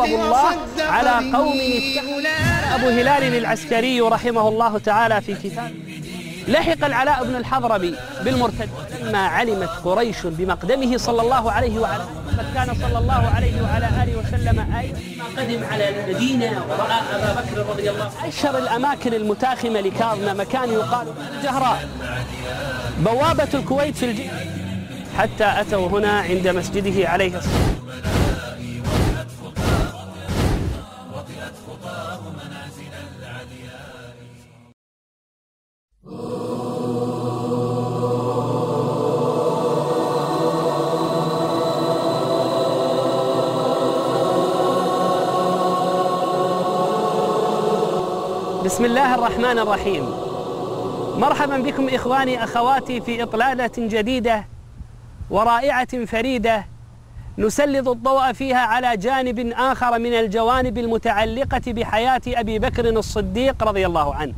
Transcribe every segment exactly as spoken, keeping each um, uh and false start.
الله على قوم اتخذوا. أبو هلال العسكري رحمه الله تعالى في كتاب: لحق العلاء بن الحضرمي بالمرتد لما علمت قريش بمقدمه صلى الله عليه وعلى آله، كان صلى الله عليه وعلى آله وسلم أيضا قدم على المدينة ورأى أبا بكر رضي الله عنه. أشهر الأماكن المتاخمة لكاظمة مكان يقال الجهراء، بوابة الكويت في الجيش، حتى أتوا هنا عند مسجده عليه الصلاة والسلام. بسم الله الرحمن الرحيم. مرحبا بكم إخواني أخواتي في إطلالة جديدة ورائعة فريدة نسلط الضوء فيها على جانب آخر من الجوانب المتعلقة بحياة أبي بكر الصديق رضي الله عنه.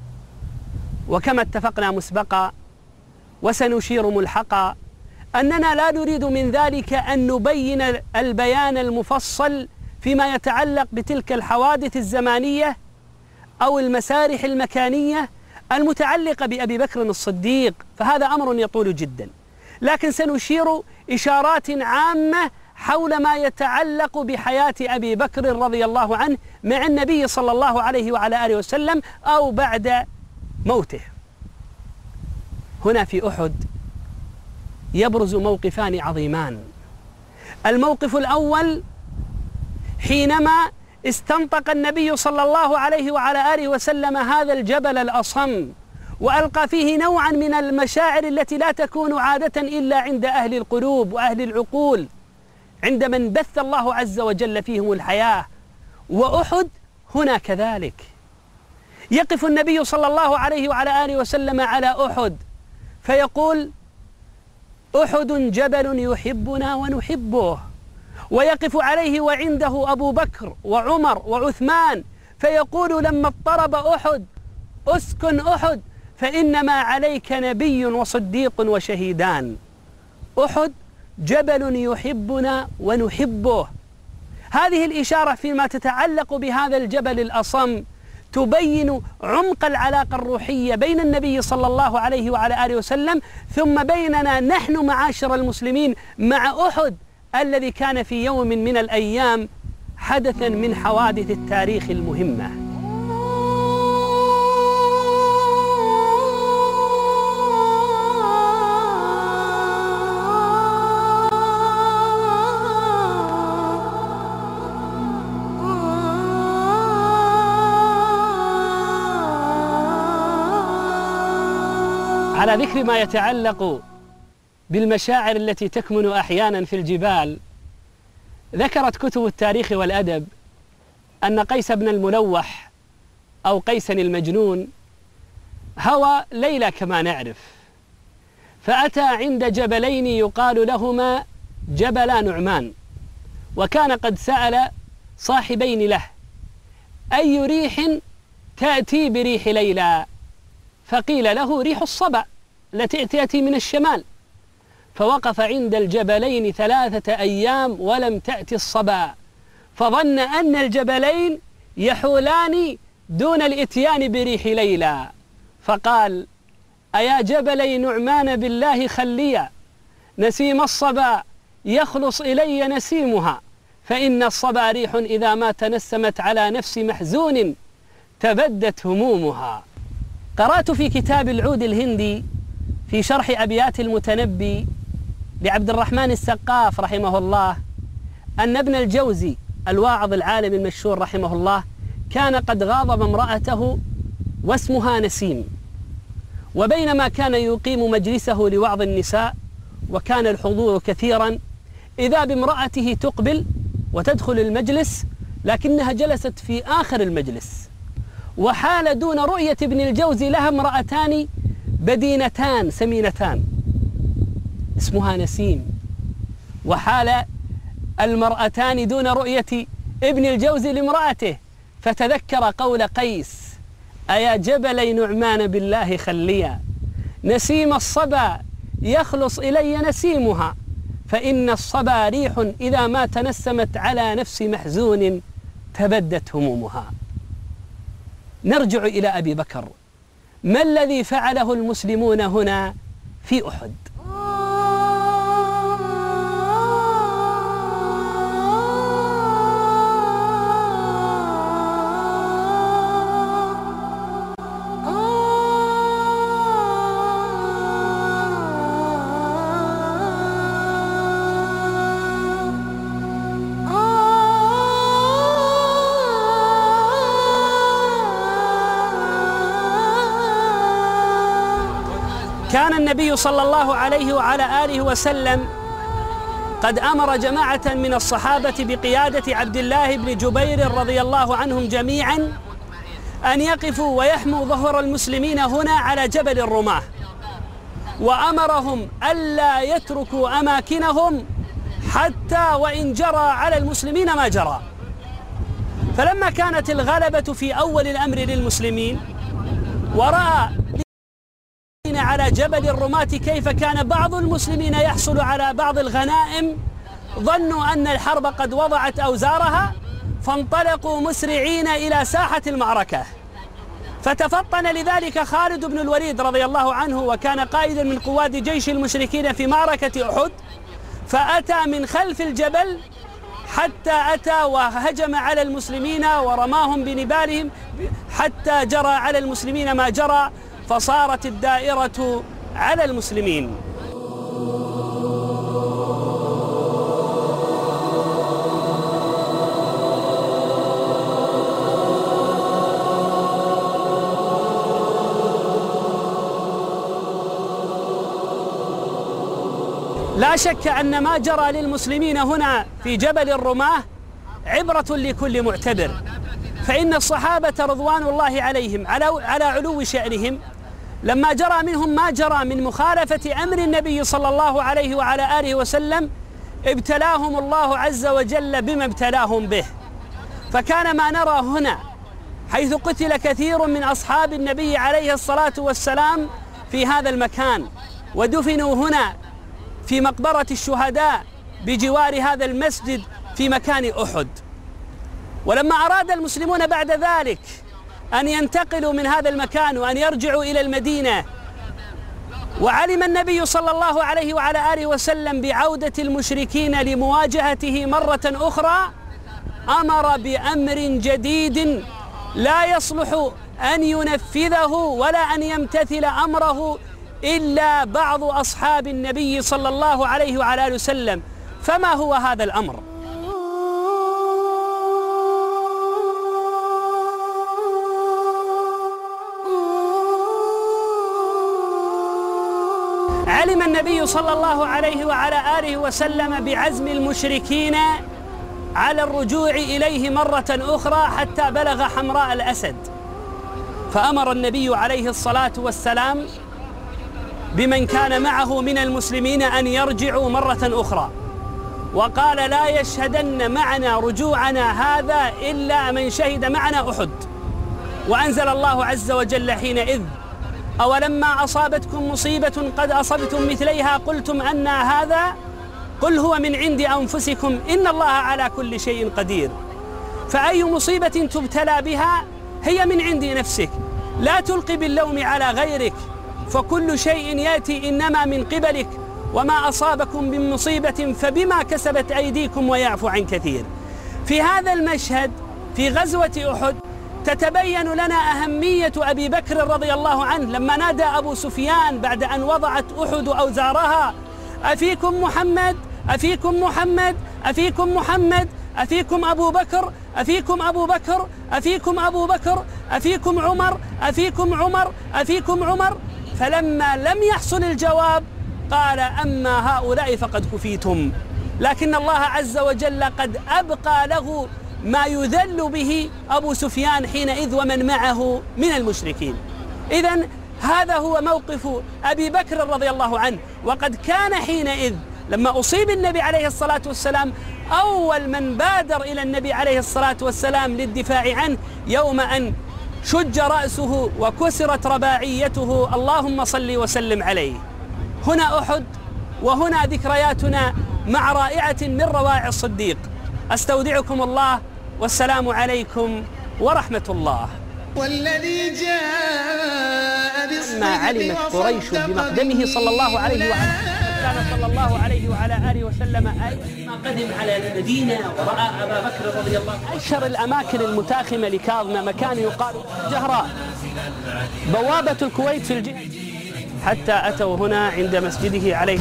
وكما اتفقنا مسبقا وسنشير ملحقا أننا لا نريد من ذلك أن نبين البيان المفصل فيما يتعلق بتلك الحوادث الزمانية أو المسارح المكانية المتعلقة بأبي بكر الصديق، فهذا أمر يطول جدا، لكن سنشير إشارات عامة حول ما يتعلق بحياة أبي بكر رضي الله عنه مع النبي صلى الله عليه وعلى آله وسلم أو بعد موته. هنا في أحد يبرز موقفان عظيمان. الموقف الأول حينما استنطق النبي صلى الله عليه وعلى آله وسلم هذا الجبل الأصم وألقى فيه نوعا من المشاعر التي لا تكون عادة إلا عند أهل القلوب وأهل العقول، عند من بث الله عز وجل فيهم الحياة. وأحد هنا كذلك، يقف النبي صلى الله عليه وعلى آله وسلم على أحد فيقول: أحد جبل يحبنا ونحبه. ويقف عليه وعنده أبو بكر وعمر وعثمان فيقول لما اضطرب أحد: أسكن أحد فإنما عليك نبي وصديق وشهيدان. أحد جبل يحبنا ونحبه. هذه الإشارة فيما تتعلق بهذا الجبل الأصم تبين عمق العلاقة الروحية بين النبي صلى الله عليه وعلى آله وسلم ثم بيننا نحن معاشر المسلمين مع أحد الذي كان في يوم من الأيام حدثا من حوادث التاريخ المهمة. على ذكر ما يتعلق بالمشاعر التي تكمن أحيانا في الجبال، ذكرت كتب التاريخ والأدب أن قيس بن الملوح أو قيس المجنون هوى ليلى كما نعرف، فأتى عند جبلين يقال لهما جبلا نعمان، وكان قد سأل صاحبين له: أي ريح تأتي بريح ليلى؟ فقيل له: ريح الصبا التي تأتي من الشمال. فوقف عند الجبلين ثلاثة أيام ولم تأتي الصبا، فظن أن الجبلين يحولان دون الإتيان بريح ليلى، فقال: أيا جبلي نعمان بالله خليا، نسيم الصبا يخلص إلي نسيمها، فإن الصبا ريح إذا ما تنسمت على نفس محزون تبدت همومها. قرأت في كتاب العود الهندي في شرح أبيات المتنبي لعبد الرحمن السقاف رحمه الله أن ابن الجوزي الواعظ العالم المشهور رحمه الله كان قد غاضب امرأته واسمها نسيم، وبينما كان يقيم مجلسه لوعظ النساء وكان الحضور كثيرا إذا بامرأته تقبل وتدخل المجلس لكنها جلست في آخر المجلس، وحال دون رؤية ابن الجوزي لها امرأتان بدينتان سمينتان اسمها نسيم، وحال المرأتان دون رؤية ابن الجوزي لامرأته، فتذكر قول قيس: أيا جبلي نعمان بالله خليا، نسيم الصبا يخلص إلي نسيمها، فإن الصبا ريح إذا ما تنسمت على نفس محزون تبدت همومها. نرجع إلى أبي بكر. ما الذي فعله المسلمون هنا في أحد؟ كان النبي صلى الله عليه وعلى آله وسلم قد أمر جماعة من الصحابة بقيادة عبد الله بن جبير رضي الله عنهم جميعا أن يقفوا ويحموا ظهر المسلمين هنا على جبل الرماة، وأمرهم ألا يتركوا أماكنهم حتى وإن جرى على المسلمين ما جرى. فلما كانت الغلبة في أول الأمر للمسلمين ورأى على جبل الرماة كيف كان بعض المسلمين يحصل على بعض الغنائم، ظنوا أن الحرب قد وضعت أوزارها، فانطلقوا مسرعين إلى ساحة المعركة. فتفطن لذلك خالد بن الوليد رضي الله عنه، وكان قائدا من قواد جيش المشركين في معركة أحد، فأتى من خلف الجبل حتى أتى وهجم على المسلمين ورماهم بنبالهم حتى جرى على المسلمين ما جرى، فصارت الدائرة على المسلمين. لا شك أن ما جرى للمسلمين هنا في جبل الرماة عبرة لكل معتبر، فإن الصحابة رضوان الله عليهم على على علو شأنهم لما جرى منهم ما جرى من مخالفة أمر النبي صلى الله عليه وعلى آله وسلم ابتلاهم الله عز وجل بما ابتلاهم به. فكان ما نرى هنا حيث قتل كثير من أصحاب النبي عليه الصلاة والسلام في هذا المكان، ودفنوا هنا في مقبرة الشهداء بجوار هذا المسجد في مكان أحد. ولما أراد المسلمون بعد ذلك أن ينتقلوا من هذا المكان وأن يرجعوا إلى المدينة، وعلم النبي صلى الله عليه وعلى آله وسلم بعودة المشركين لمواجهته مرة أخرى، أمر بأمر جديد لا يصلح أن ينفذه ولا أن يمتثل أمره إلا بعض أصحاب النبي صلى الله عليه وعلى آله وسلم. فما هو هذا الأمر؟ علم النبي صلى الله عليه وعلى آله وسلم بعزم المشركين على الرجوع إليه مرة أخرى حتى بلغ حمراء الأسد، فأمر النبي عليه الصلاة والسلام بمن كان معه من المسلمين أن يرجعوا مرة أخرى، وقال: لا يشهدن معنا رجوعنا هذا إلا من شهد معنا أحد. وأنزل الله عز وجل حينئذ: أولما أصابتكم مصيبة قد أصبتم مثليها قلتم أن هذا قل هو من عند أنفسكم إن الله على كل شيء قدير. فأي مصيبة تبتلى بها هي من عند نفسك، لا تلقي باللوم على غيرك، فكل شيء يأتي إنما من قبلك، وما أصابكم من مصيبة فبما كسبت أيديكم ويعفو عن كثير. في هذا المشهد في غزوة أحد تتبين لنا أهمية أبي بكر رضي الله عنه لما نادى أبو سفيان بعد أن وضعت أحد أوزارها: أفيكم محمد أفيكم محمد أفيكم محمد أفيكم أبو بكر أفيكم أبو بكر أفيكم أبو بكر أفيكم عمر أفيكم عمر أفيكم عمر. فلما لم يحصل الجواب قال: أما هؤلاء فقد كفيتم. لكن الله عز وجل قد أبقى له ما يذل به أبو سفيان حينئذ ومن معه من المشركين. إذن هذا هو موقف أبي بكر رضي الله عنه. وقد كان حينئذ لما أصيب النبي عليه الصلاة والسلام أول من بادر إلى النبي عليه الصلاة والسلام للدفاع عنه يوم أن شج رأسه وكسرت رباعيته، اللهم صل وسلم عليه. هنا أحد، وهنا ذكرياتنا مع رائعة من روائع الصديق. أستودعكم الله والسلام عليكم ورحمة الله. والذي جاء ما علمت قريش بمقدمه صلى الله عليه وعلى كان صلى الله عليه وعلى آله وسلم ما قدم على المدينة ورأى أبا بكر رضي الله عنه. أشهر الأماكن المتاخمة لكاظمة مكان يقال جهراء بوابة الكويت في الجهة، حتى أتوا هنا عند مسجده عليه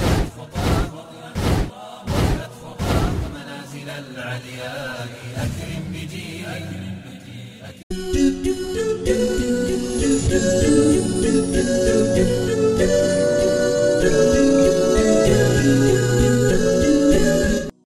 الصلاة والسلام.